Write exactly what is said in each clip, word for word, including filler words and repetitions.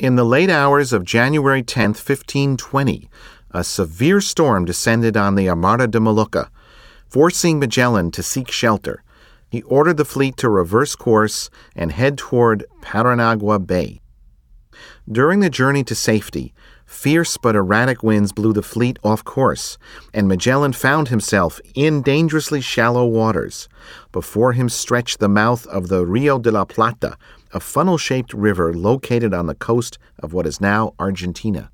In the late hours of January tenth, fifteen twenty, a severe storm descended on the Armada de Molucca, forcing Magellan to seek shelter. He ordered the fleet to reverse course and head toward Paranagua Bay. During the journey to safety, fierce but erratic winds blew the fleet off course, and Magellan found himself in dangerously shallow waters. Before him stretched the mouth of the Rio de la Plata, a funnel-shaped river located on the coast of what is now Argentina.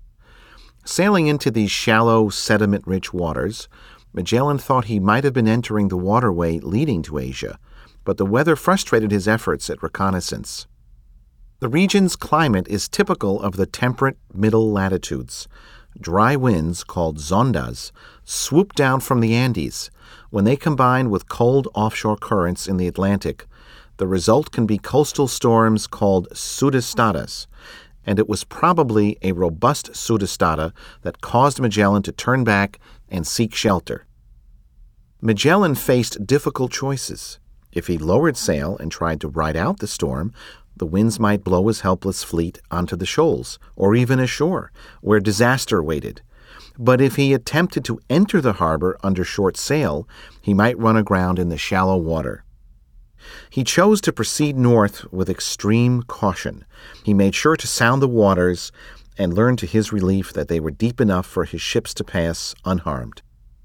Sailing into these shallow, sediment-rich waters, Magellan thought he might have been entering the waterway leading to Asia, but the weather frustrated his efforts at reconnaissance. The region's climate is typical of the temperate middle latitudes. Dry winds, called zondas, swoop down from the Andes. When they combine with cold offshore currents in the Atlantic, the result can be coastal storms called sudestadas, and it was probably a robust sudestada that caused Magellan to turn back and seek shelter. Magellan faced difficult choices. If he lowered sail and tried to ride out the storm, the winds might blow his helpless fleet onto the shoals, or even ashore, where disaster waited. But if he attempted to enter the harbor under short sail, he might run aground in the shallow water. He chose to proceed north with extreme caution. He made sure to sound the waters and learned to his relief that they were deep enough for his ships to pass unharmed.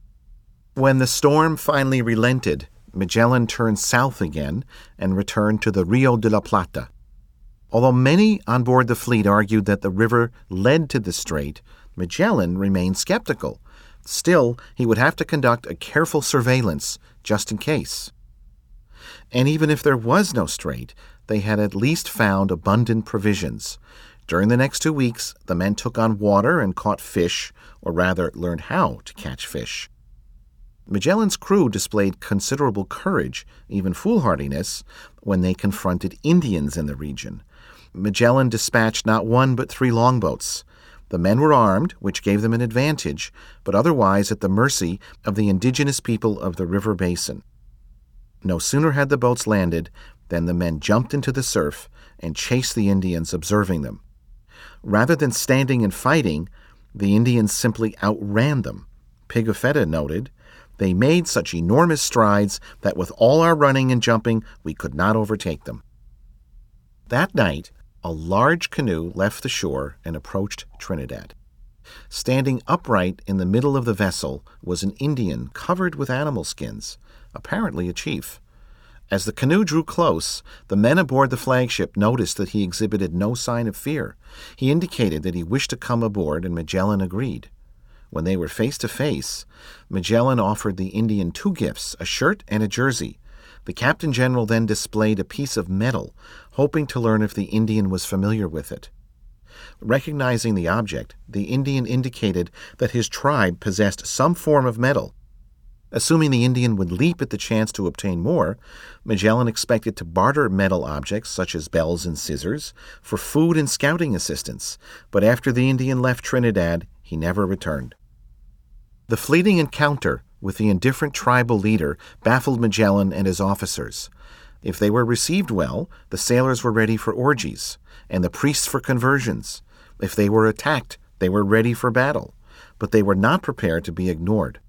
When the storm finally relented, Magellan turned south again and returned to the Rio de la Plata. Although many on board the fleet argued that the river led to the strait, Magellan remained skeptical. Still, he would have to conduct a careful surveillance just in case. And even if there was no strait, they had at least found abundant provisions. During the next two weeks, the men took on water and caught fish, or rather learned how to catch fish. Magellan's crew displayed considerable courage, even foolhardiness, when they confronted Indians in the region. Magellan dispatched not one but three longboats. The men were armed, which gave them an advantage, but otherwise at the mercy of the indigenous people of the river basin. No sooner had the boats landed than the men jumped into the surf and chased the Indians, observing them. Rather than standing and fighting, the Indians simply outran them. Pigafetta noted, "They made such enormous strides that with all our running and jumping, we could not overtake them." That night, a large canoe left the shore and approached Trinidad. Standing upright in the middle of the vessel was an Indian covered with animal skins, apparently a chief. As the canoe drew close, the men aboard the flagship noticed that he exhibited no sign of fear. He indicated that he wished to come aboard, and Magellan agreed. When they were face to face, Magellan offered the Indian two gifts, a shirt and a jersey. The Captain General then displayed a piece of metal, hoping to learn if the Indian was familiar with it. Recognizing the object, the Indian indicated that his tribe possessed some form of metal. Assuming the Indian would leap at the chance to obtain more, Magellan expected to barter metal objects such as bells and scissors for food and scouting assistance, but after the Indian left Trinidad, he never returned. The fleeting encounter with the indifferent tribal leader baffled Magellan and his officers. If they were received well, the sailors were ready for orgies, and the priests for conversions. If they were attacked, they were ready for battle, but they were not prepared to be ignored.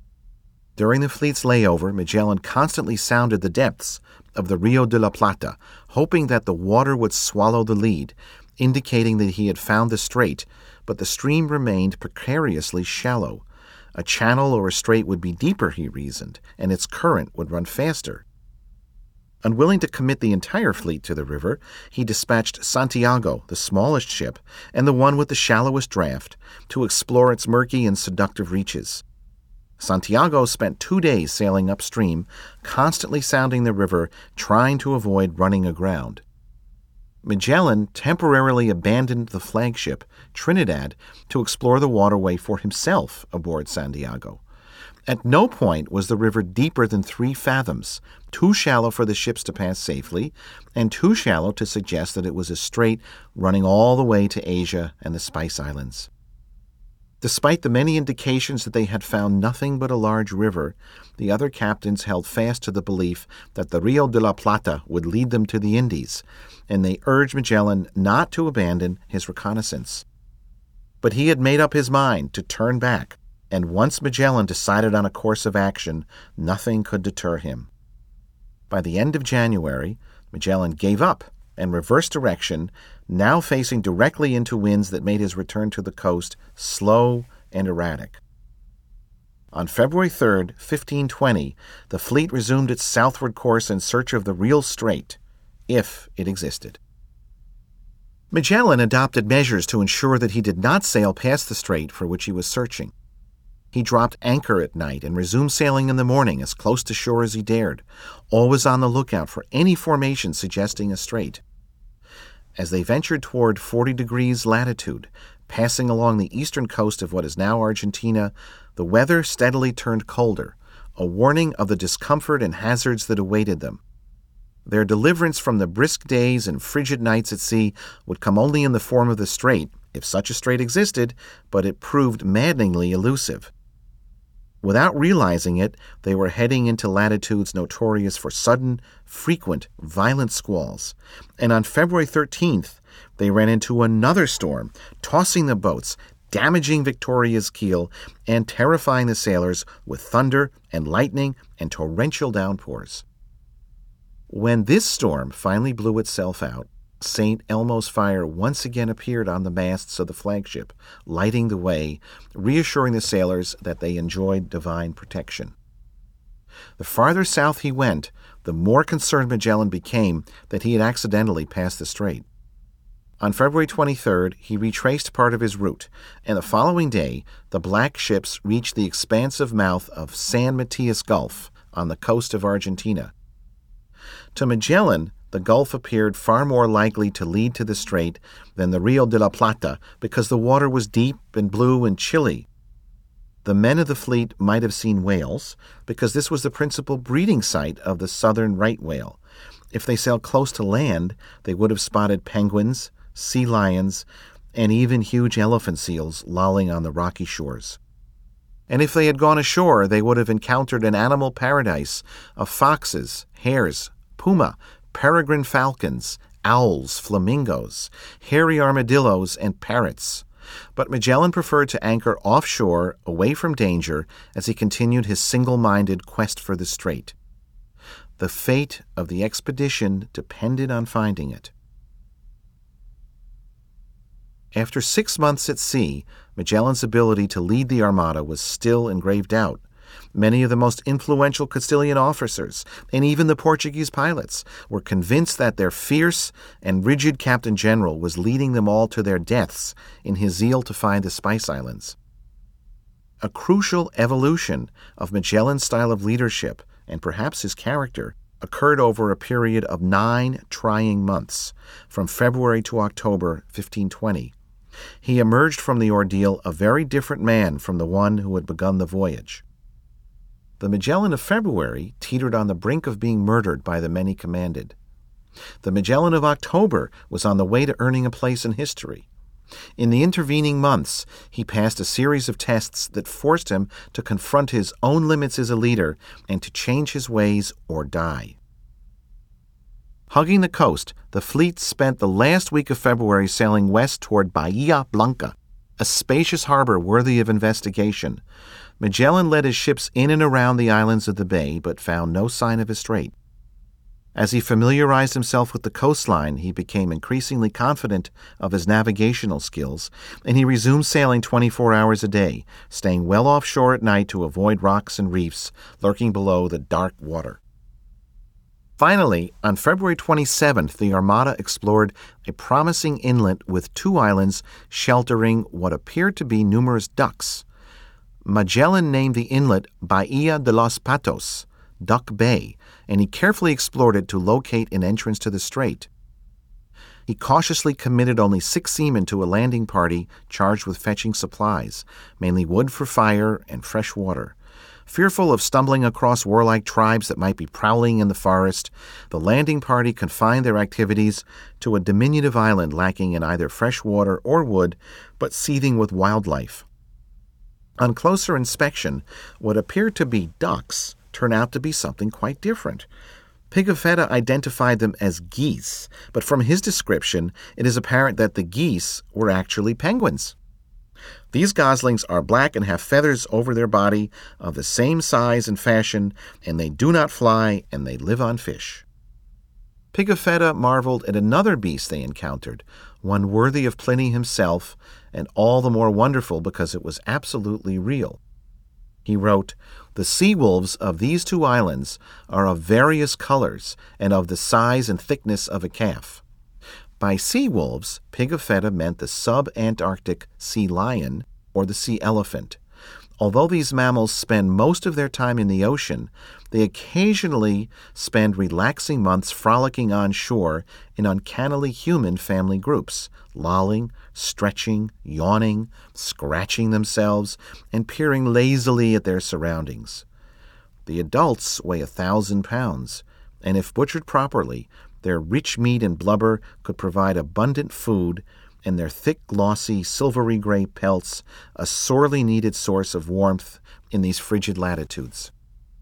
During the fleet's layover, Magellan constantly sounded the depths of the Rio de la Plata, hoping that the water would swallow the lead, indicating that he had found the strait, but the stream remained precariously shallow. A channel or a strait would be deeper, he reasoned, and its current would run faster. Unwilling to commit the entire fleet to the river, he dispatched Santiago, the smallest ship, and the one with the shallowest draft, to explore its murky and seductive reaches. Santiago spent two days sailing upstream, constantly sounding the river, trying to avoid running aground. Magellan temporarily abandoned the flagship, Trinidad, to explore the waterway for himself aboard Santiago. At no point was the river deeper than three fathoms, too shallow for the ships to pass safely, and too shallow to suggest that it was a strait running all the way to Asia and the Spice Islands. Despite the many indications that they had found nothing but a large river, the other captains held fast to the belief that the Rio de la Plata would lead them to the Indies, and they urged Magellan not to abandon his reconnaissance. But he had made up his mind to turn back, and once Magellan decided on a course of action, nothing could deter him. By the end of January, Magellan gave up and reversed direction, now facing directly into winds that made his return to the coast slow and erratic. On February third, fifteen twenty, the fleet resumed its southward course in search of the real strait, if it existed. Magellan adopted measures to ensure that he did not sail past the strait for which he was searching. He dropped anchor at night and resumed sailing in the morning as close to shore as he dared, always on the lookout for any formation suggesting a strait. As they ventured toward forty degrees latitude, passing along the eastern coast of what is now Argentina, the weather steadily turned colder, a warning of the discomfort and hazards that awaited them. Their deliverance from the brisk days and frigid nights at sea would come only in the form of the strait, if such a strait existed, but it proved maddeningly elusive. Without realizing it, they were heading into latitudes notorious for sudden, frequent, violent squalls. And on February thirteenth, they ran into another storm, tossing the boats, damaging Victoria's keel, and terrifying the sailors with thunder and lightning and torrential downpours. When this storm finally blew itself out, Saint Elmo's fire once again appeared on the masts of the flagship, lighting the way, reassuring the sailors that they enjoyed divine protection. The farther south he went, the more concerned Magellan became that he had accidentally passed the strait. On February twenty-third, he retraced part of his route, and the following day, the black ships reached the expansive mouth of San Matias Gulf on the coast of Argentina. To Magellan, the Gulf appeared far more likely to lead to the strait than the Rio de la Plata because the water was deep and blue and chilly. The men of the fleet might have seen whales because this was the principal breeding site of the southern right whale. If they sailed close to land, they would have spotted penguins, sea lions, and even huge elephant seals lolling on the rocky shores. And if they had gone ashore, they would have encountered an animal paradise of foxes, hares, puma, peregrine falcons, owls, flamingos, hairy armadillos, and parrots. But Magellan preferred to anchor offshore, away from danger, as he continued his single-minded quest for the strait. The fate of the expedition depended on finding it. After six months at sea, Magellan's ability to lead the Armada was still in grave doubt. Many of the most influential Castilian officers, and even the Portuguese pilots, were convinced that their fierce and rigid Captain General was leading them all to their deaths in his zeal to find the Spice Islands. A crucial evolution of Magellan's style of leadership, and perhaps his character, occurred over a period of nine trying months, from February to October fifteen twenty. He emerged from the ordeal a very different man from the one who had begun the voyage. The Magellan of February teetered on the brink of being murdered by the men he commanded. The Magellan of October was on the way to earning a place in history. In the intervening months, he passed a series of tests that forced him to confront his own limits as a leader and to change his ways or die. Hugging the coast, the fleet spent the last week of February sailing west toward Bahia Blanca, a spacious harbor worthy of investigation. Magellan led his ships in and around the islands of the bay, but found no sign of a strait. As he familiarized himself with the coastline, he became increasingly confident of his navigational skills, and he resumed sailing twenty-four hours a day, staying well offshore at night to avoid rocks and reefs lurking below the dark water. Finally, on February twenty-seventh, the Armada explored a promising inlet with two islands sheltering what appeared to be numerous ducks. Magellan named the inlet Bahia de los Patos, Duck Bay, and he carefully explored it to locate an entrance to the strait. He cautiously committed only six seamen to a landing party charged with fetching supplies, mainly wood for fire and fresh water. Fearful of stumbling across warlike tribes that might be prowling in the forest, the landing party confined their activities to a diminutive island lacking in either fresh water or wood, but seething with wildlife. On closer inspection, what appeared to be ducks turned out to be something quite different. Pigafetta identified them as geese, but from his description, it is apparent that the geese were actually penguins. These goslings are black and have feathers over their body of the same size and fashion, and they do not fly, and they live on fish. Pigafetta marveled at another beast they encountered, one worthy of Pliny himself, and all the more wonderful because it was absolutely real. He wrote, "The sea wolves of these two islands are of various colors and of the size and thickness of a calf." By sea wolves, Pigafetta meant the sub-Antarctic sea lion or the sea elephant. Although these mammals spend most of their time in the ocean, they occasionally spend relaxing months frolicking on shore in uncannily human family groups, lolling, stretching, yawning, scratching themselves, and peering lazily at their surroundings. The adults weigh a thousand pounds, and if butchered properly, their rich meat and blubber could provide abundant food, and their thick, glossy, silvery gray pelts a sorely needed source of warmth in these frigid latitudes.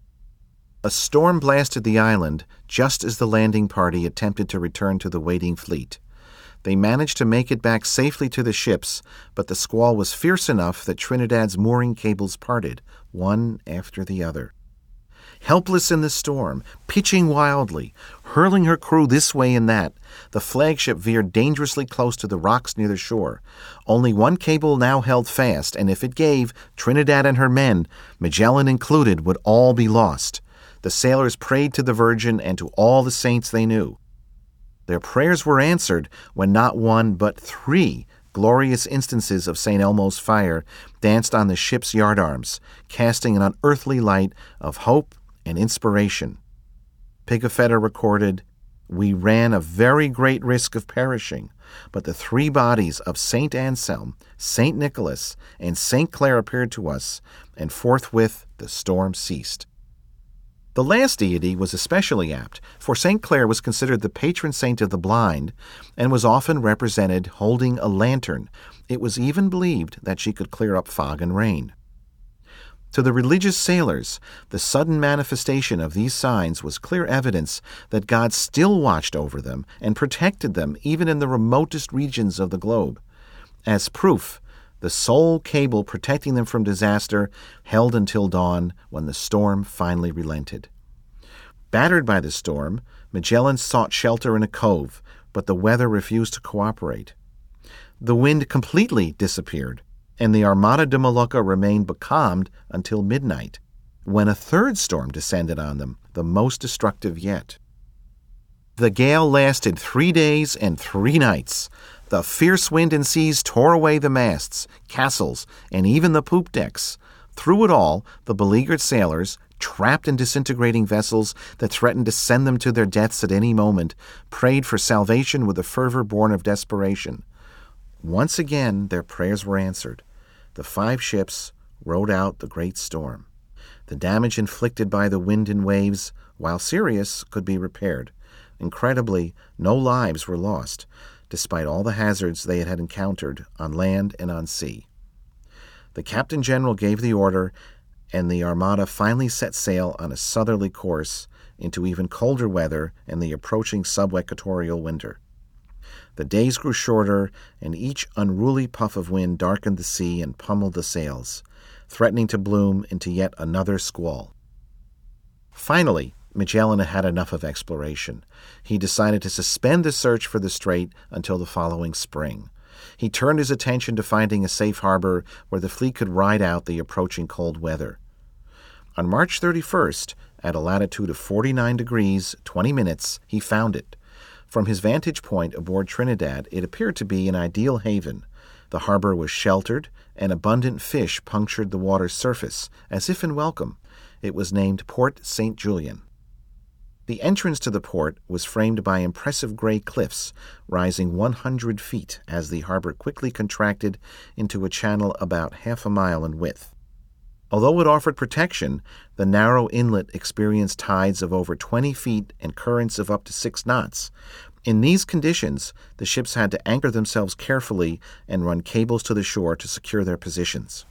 A storm blasted the island just as the landing party attempted to return to the waiting fleet. They managed to make it back safely to the ships, but the squall was fierce enough that Trinidad's mooring cables parted, one after the other. Helpless in the storm, pitching wildly, hurling her crew this way and that, the flagship veered dangerously close to the rocks near the shore. Only one cable now held fast, and if it gave, Trinidad and her men, Magellan included, would all be lost. The sailors prayed to the Virgin and to all the saints they knew. Their prayers were answered when not one but three glorious instances of Saint Elmo's fire danced on the ship's yardarms, casting an unearthly light of hope and inspiration. Pigafetta recorded, "We ran a very great risk of perishing, but the three bodies of Saint Anselm, Saint Nicholas, and Saint Clare appeared to us, and forthwith the storm ceased." The last deity was especially apt, for Saint Clare was considered the patron saint of the blind and was often represented holding a lantern. It was even believed that she could clear up fog and rain. To the religious sailors, the sudden manifestation of these signs was clear evidence that God still watched over them and protected them even in the remotest regions of the globe. As proof, the sole cable protecting them from disaster held until dawn, when the storm finally relented. Battered by the storm, Magellan sought shelter in a cove, but the weather refused to cooperate. The wind completely disappeared, and the Armada de Molucca remained becalmed until midnight, when a third storm descended on them, the most destructive yet. The gale lasted three days and three nights. The fierce wind and seas tore away the masts, castles, and even the poop decks. Through it all, the beleaguered sailors, trapped in disintegrating vessels that threatened to send them to their deaths at any moment, prayed for salvation with a fervor born of desperation. Once again, their prayers were answered. The five ships rode out the great storm. The damage inflicted by the wind and waves, while serious, could be repaired. Incredibly, no lives were lost, despite all the hazards they had encountered on land and on sea. The Captain General gave the order, and the Armada finally set sail on a southerly course into even colder weather and the approaching sub-equatorial winter. The days grew shorter, and each unruly puff of wind darkened the sea and pummeled the sails, threatening to bloom into yet another squall. Finally, Magellan had enough of exploration. He decided to suspend the search for the strait until the following spring. He turned his attention to finding a safe harbor where the fleet could ride out the approaching cold weather. On March thirty-first, at a latitude of forty-nine degrees, twenty minutes, he found it. From his vantage point aboard Trinidad, it appeared to be an ideal haven. The harbor was sheltered, and abundant fish punctured the water's surface, as if in welcome. It was named Port Saint Julian. The entrance to the port was framed by impressive gray cliffs, rising one hundred feet as the harbor quickly contracted into a channel about half a mile in width. Although it offered protection, the narrow inlet experienced tides of over twenty feet and currents of up to six knots. In these conditions, the ships had to anchor themselves carefully and run cables to the shore to secure their positions.